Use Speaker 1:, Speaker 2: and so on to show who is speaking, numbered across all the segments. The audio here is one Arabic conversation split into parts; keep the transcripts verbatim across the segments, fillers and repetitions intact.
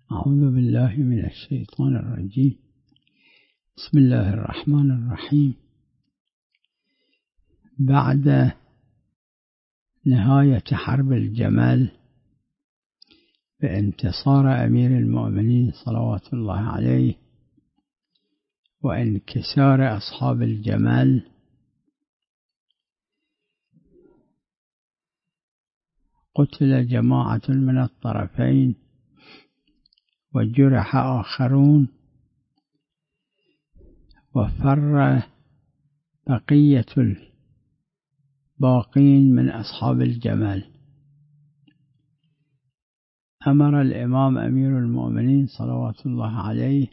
Speaker 1: أعوذ بالله من الشيطان الرجيم. بسم الله الرحمن الرحيم. بعد نهاية حرب الجمل بانتصار أمير المؤمنين صلوات الله عليه وانكسار أصحاب الجمل، قتل جماعة من الطرفين وجرح آخرون، وفر بقية الباقين من أصحاب الجمل. أمر الإمام أمير المؤمنين صلوات الله عليه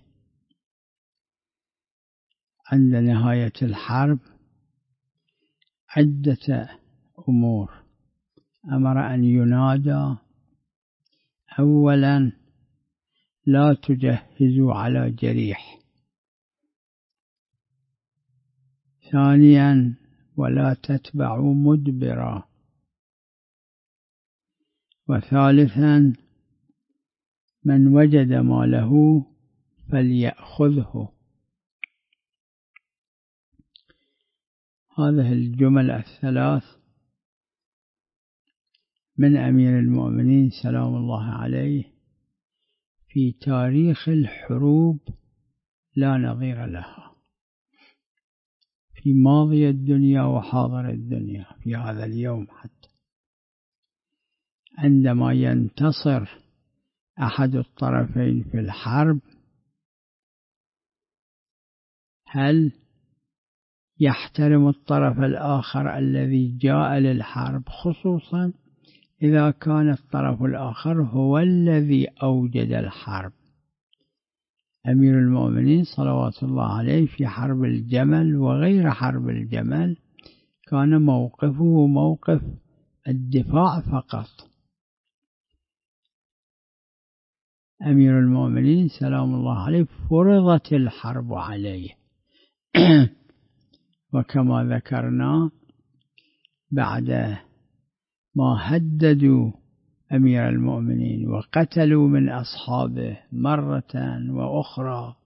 Speaker 1: عند نهاية الحرب عدة أمور. أمر أن ينادى أولا: لا تجهزوا على جريح. ثانيا: ولا تتبعوا مدبرا. وثالثا: من وجد ماله فليأخذه. هذه الجمل الثلاث من أمير المؤمنين سلام الله عليه في تاريخ الحروب لا نظير لها، في ماضي الدنيا وحاضر الدنيا، في هذا اليوم حتى عندما ينتصر أحد الطرفين في الحرب، هل يحترم الطرف الآخر الذي جاء للحرب، خصوصا إذا كان الطرف الآخر هو الذي أوجد الحرب؟ أمير المؤمنين صلوات الله عليه في حرب الجمل وغير حرب الجمل كان موقفه موقف الدفاع فقط. أمير المؤمنين سلام الله عليه فرضت الحرب عليه وكما ذكرنا بعد ما هددوا أمير المؤمنين وقتلوا من أصحابه مرة وأخرى،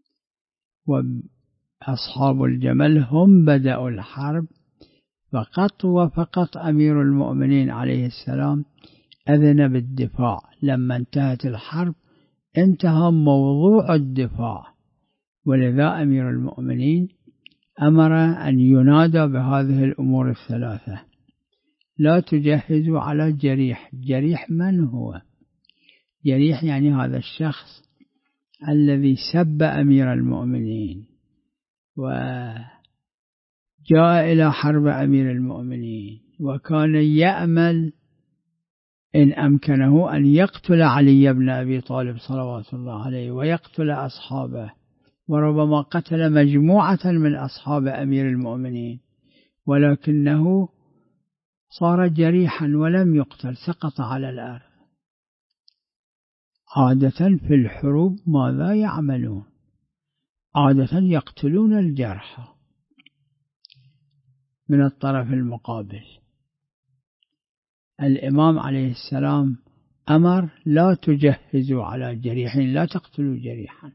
Speaker 1: وأصحاب الجمل هم بدأوا الحرب، فقط وفقط أمير المؤمنين عليه السلام أذن بالدفاع. لما انتهت الحرب انتهى موضوع الدفاع، ولذا أمير المؤمنين أمر أن ينادى بهذه الأمور الثلاثة: لا تجهزوا على جريح. جريح من هو؟ جريح يعني هذا الشخص الذي سب أمير المؤمنين وجاء إلى حرب أمير المؤمنين، وكان يأمل إن أمكنه أن يقتل علي بن أبي طالب صلوات الله عليه ويقتل أصحابه، وربما قتل مجموعة من أصحاب أمير المؤمنين، ولكنه صار جريحا ولم يقتل، سقط على الأرض. عادة في الحروب ماذا يعملون؟ عادة يقتلون الجرحى من الطرف المقابل. الإمام عليه السلام أمر: لا تجهزوا على جريح، لا تقتلوا جريحا،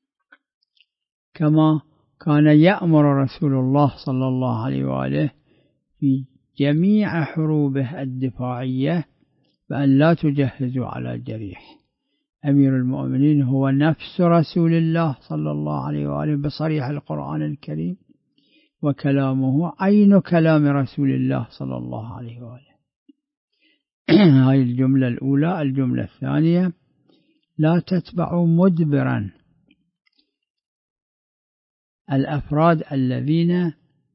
Speaker 1: كما كان يأمر رسول الله صلى الله عليه وآله في جميع حروبه الدفاعية بأن لا تجهزوا على جريح. أمير المؤمنين هو نفس رسول الله صلى الله عليه وآله بصريح القرآن الكريم، وكلامه عين كلام رسول الله صلى الله عليه وآله. هاي الجملة الأولى. الجملة الثانية: لا تتبعوا مدبرا. الأفراد الذين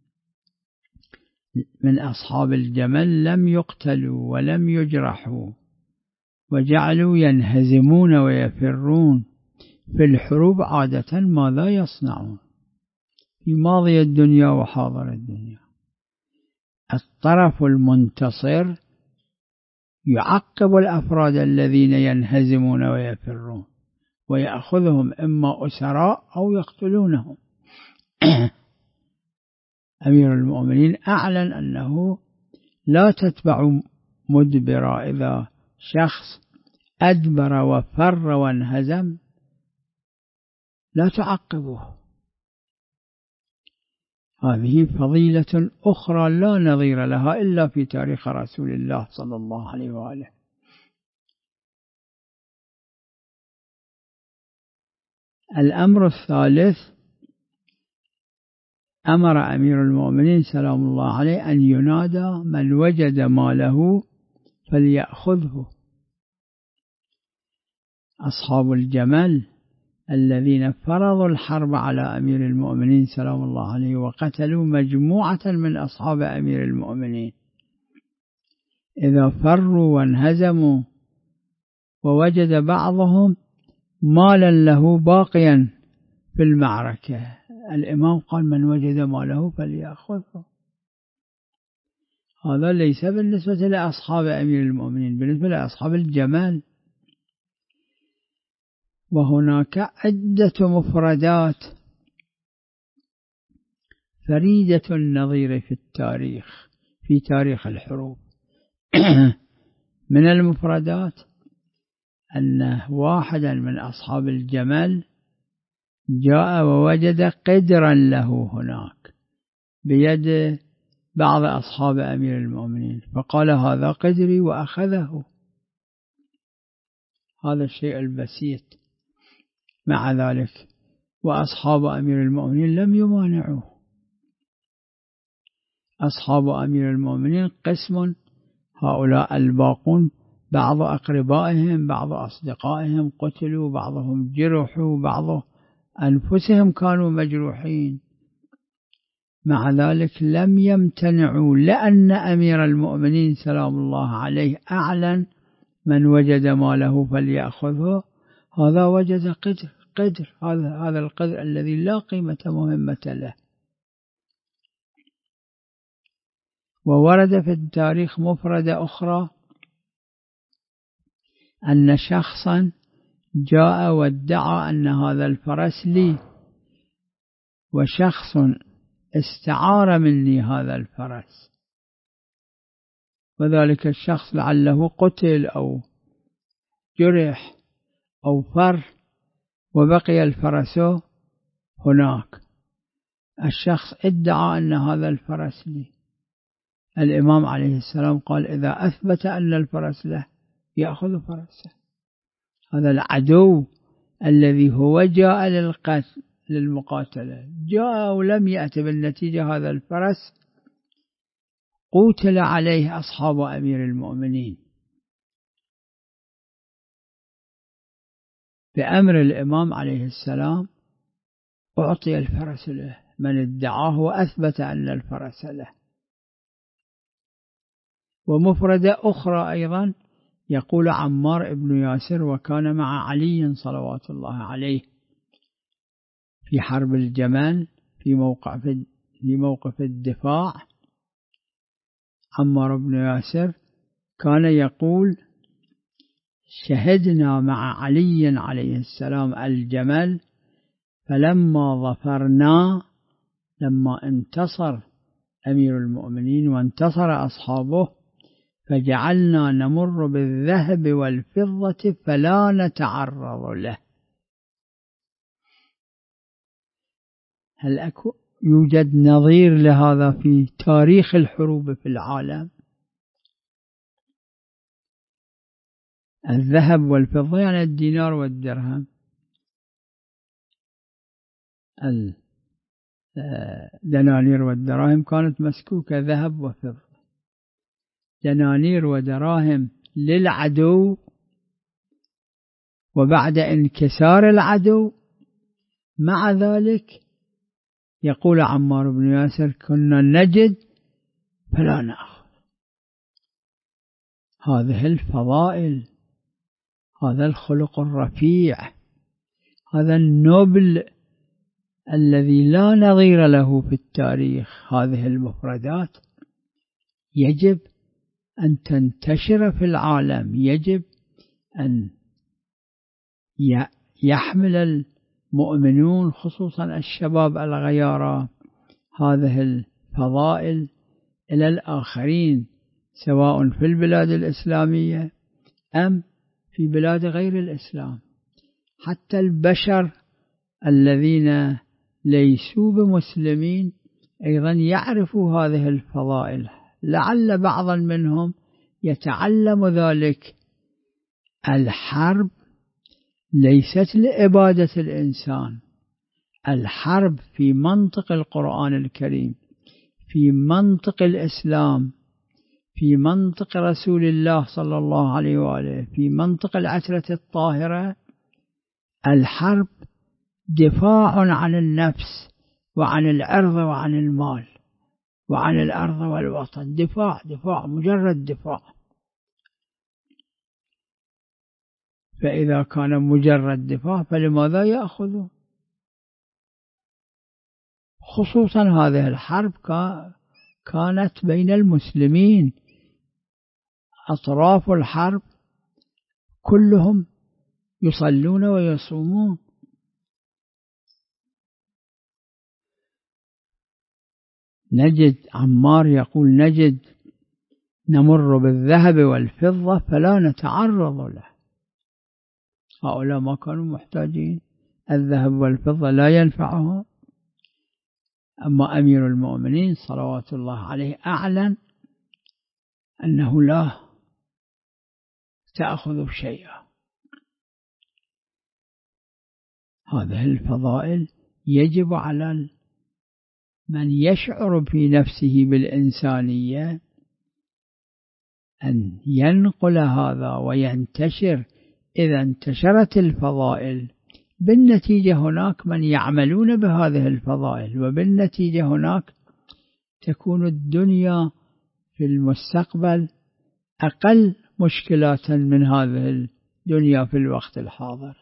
Speaker 1: من أصحاب الجمل لم يقتلوا ولم يجرحوا وجعلوا ينهزمون ويفرون في الحروب، عادة ماذا يصنعون في ماضي الدنيا وحاضر الدنيا؟ الطرف المنتصر يعقب الأفراد الذين ينهزمون ويفرون ويأخذهم إما أسراء أو يقتلونهم. أمير المؤمنين أعلن أنه لا تتبع مدبرا. إذا شخص أدبر وفر وانهزم لا تعقبه. هذه فضيلة أخرى لا نظير لها إلا في تاريخ رسول الله صلى الله عليه وآله. الأمر الثالث: أمر أمير المؤمنين سلام الله عليه أن ينادى من وجد ماله فليأخذه. أصحاب الجمل الذين فرضوا الحرب على أمير المؤمنين سلام الله عليه وقتلوا مجموعة من أصحاب أمير المؤمنين، إذا فروا وانهزموا ووجد بعضهم مالا له باقيا في المعركة، الإمام قال من وجد ماله فليأخذه. هذا ليس بالنسبة لأصحاب أمير المؤمنين، بالنسبة لأصحاب الجمال. وهناك عدة مفردات فريدة النظير في التاريخ، في تاريخ الحروب. من المفردات أن واحدا من أصحاب الجمل جاء ووجد قدرا له هناك بيد بعض أصحاب أمير المؤمنين، فقال هذا قدري وأخذه. هذا الشيء البسيط. مع ذلك وأصحاب أمير المؤمنين لم يمانعوه. أصحاب أمير المؤمنين قسم، هؤلاء الباقون بعض أقربائهم بعض أصدقائهم قتلوا، بعضهم جرحوا، بعض أنفسهم كانوا مجروحين. مع ذلك لم يمتنعوا، لأن أمير المؤمنين سلام الله عليه أعلن من وجد ماله فليأخذه. هذا وجد قدر قدر هذا هذا القدر الذي لا قيمة مهمة له. وورد في التاريخ مفردة أخرى أن شخصا جاء وادعى أن هذا الفرس لي، وشخص استعار مني هذا الفرس، وذلك الشخص لعله قتل أو جرح أو فر وبقي الفرس هناك. الشخص ادعى أن هذا الفرس لي. الإمام عليه السلام قال إذا أثبت أن الفرس له يأخذ فرسه. هذا العدو الذي هو جاء للقتل للمقاتلة جاء ولم يأتي بالنتيجة، هذا الفرس قتل عليه أصحاب أمير المؤمنين بأمر الإمام عليه السلام، أعطي الفرس له من ادعاه وأثبت أن الفرس له. ومفردة أخرى أيضا يقول عمار بن ياسر وكان مع علي صلوات الله عليه في حرب الجمل في موقع في موقف الدفاع. عمار بن ياسر كان يقول شهدنا مع علي عليه السلام الجمل، فلما ظفرنا لما انتصر أمير المؤمنين وانتصر أصحابه فجعلنا نمر بالذهب والفضة فلا نتعرض له. هل أكو يوجد نظير لهذا في تاريخ الحروب في العالم؟ الذهب والفضة يعني الدينار والدرهم. الدنانير والدراهم كانت مسكوكة ذهب وفضة، دنانير ودراهم للعدو، وبعد انكسار العدو مع ذلك يقول عمار بن ياسر كنا نجد فلا نأخذ. هذه الفضائل، هذا الخلق الرفيع، هذا النبل الذي لا نظير له في التاريخ، هذه المفردات يجب أن تنتشر في العالم، يجب أن يحمل المؤمنون خصوصا الشباب الغيارى هذه الفضائل إلى الآخرين، سواء في البلاد الإسلامية أم في بلاد غير الإسلام. حتى البشر الذين ليسوا بمسلمين أيضا يعرفوا هذه الفضائل، لعل بعضا منهم يتعلم ذلك. الحرب ليست لإبادة الإنسان، الحرب في منطق القرآن الكريم، في منطق الإسلام، في منطق رسول الله صلى الله عليه وآله، في منطق العترة الطاهرة. الحرب دفاع عن النفس وعن العرض وعن المال وعن الأرض والوطن، دفاع دفاع مجرد دفاع. فإذا كان مجرد دفاع فلماذا يأخذون؟ خصوصا هذه الحرب كانت بين المسلمين، أطراف الحرب كلهم يصلون ويصومون. نجد عمار يقول نجد نمر بالذهب والفضة فلا نتعرض له. هؤلاء ما كانوا محتاجين، الذهب والفضة لا ينفعهم. أما أمير المؤمنين صلوات الله عليه أعلن أنه لا تأخذ شيئا. هذه الفضائل يجب على من يشعر في نفسه بالإنسانية أن ينقل هذا وينتشر. إذا انتشرت الفضائل بالنتيجة هناك من يعملون بهذه الفضائل، وبالنتيجة هناك تكون الدنيا في المستقبل أقل مشكلات من هذه الدنيا في الوقت الحاضر.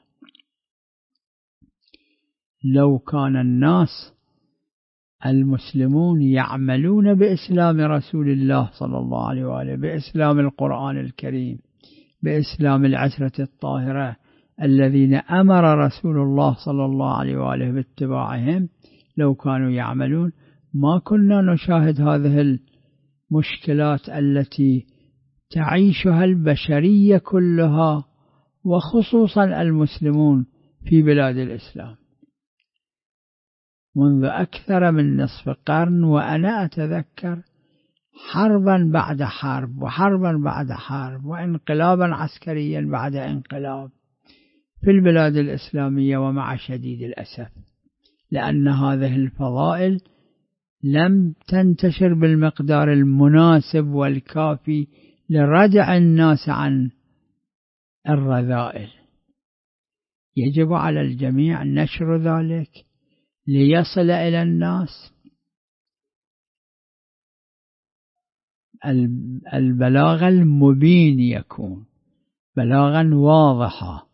Speaker 1: لو كان الناس المسلمون يعملون بإسلام رسول الله صلى الله عليه وآله، بإسلام القرآن الكريم، بإسلام العترة الطاهرة الذين أمر رسول الله صلى الله عليه وآله باتباعهم، لو كانوا يعملون ما كنا نشاهد هذه المشكلات التي تعيشها البشرية كلها وخصوصا المسلمون في بلاد الإسلام منذ أكثر من نصف قرن. وأنا أتذكر حربا بعد حرب وحربا بعد حرب وانقلابا عسكريا بعد انقلاب في البلاد الإسلامية، ومع شديد الأسف لأن هذه الفضائل لم تنتشر بالمقدار المناسب والكافي لردع الناس عن الرذائل. يجب على الجميع نشر ذلك ليصل إلى الناس البلاغ المبين، يكون بلاغا واضحا،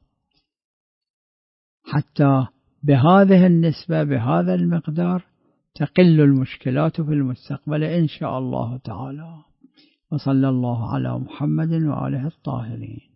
Speaker 1: حتى بهذه النسبة بهذا المقدار تقل المشكلات في المستقبل إن شاء الله تعالى. وصلى الله على محمد وآله الطاهرين.